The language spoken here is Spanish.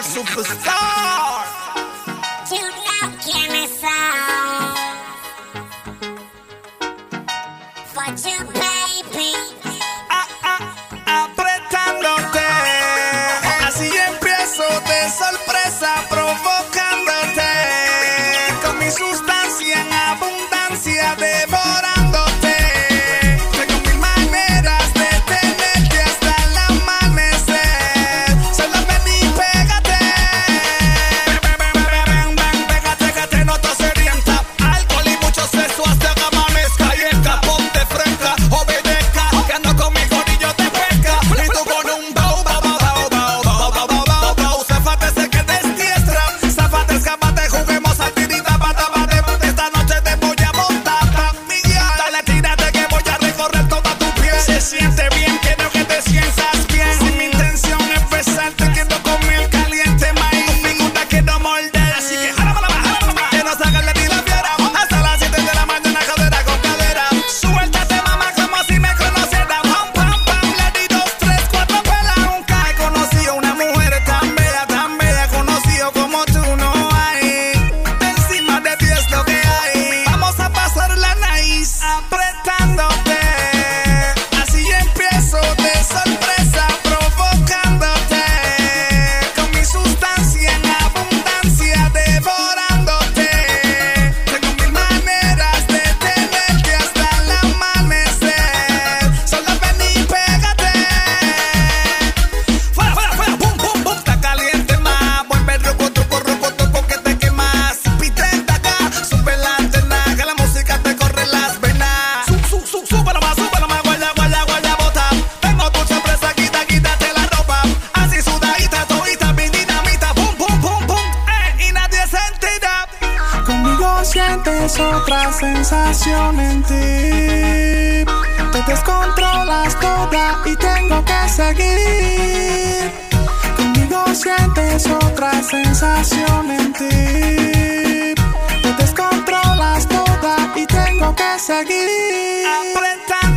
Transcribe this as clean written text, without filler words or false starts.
Superstar. You know quiénes son. For you, baby. Apretándote. Así empiezo de sorpresa, provocándote. Con mi sustancia en abundancia, devorándote. Tengo mil maneras de tenerte hasta el amanecer. Solo ven y pégate. Pégate, que no te sedienta. Alcohol y mucho sexo hasta que amanezca. Y el capón te frenca, obedezca. Que ando conmigo ni yo te pesca. Y tú con un bow, bow, bow, bow, bow, bow, bow, bow, bow, bow. Zafate, sé que desdiestra. Zafate, escapate, juguemos a tirita, pata, bate, bate. Esta noche te voy a montar, pa' Miguel. Dale, tírate que voy a recorrer toda tu piel. Se siente bien, quiero que te sientas bien. Si mi intención es besarte, quiero comer caliente, maíz. Tu figura quiero morder, así que jálamela más. Quiero sacarle ti la fiera. Hasta las 7 de la mañana, cadera con cadera. Suéltate, mamá, como si me conociera. Pam, pam, pam, le di 2, 3, 4 pelas. Nunca he conocido una mujer tan bella, tan bella. Conocido como tú no hay. Encima de ti es lo que hay. Vamos a pasar la nice apretándote. Así empiezo de sorpresa, provocándote. Con mi sustancia en abundancia, devorándote. Tengo mil maneras de tenerte hasta el amanecer. Solo ven y pégate. Fuera, fuera, fuera, boom, boom, boom. Está caliente más. Vuelve roco, que te quemas. Pitenta acá, sube la antena, que la música te corre las venas. Súbelo más, guaya, guaya, guaya, bota. Tengo tu sorpresa, quítate la ropa. Así sudadita, todita, mi dinamita. Boom, boom, boom, boom. Y nadie se entera. Conmigo sientes otra sensación en ti. Te descontrolas toda y tengo que seguir. Conmigo sientes otra sensación en ti. Te descontrolas toda y tengo que seguir. Apretando.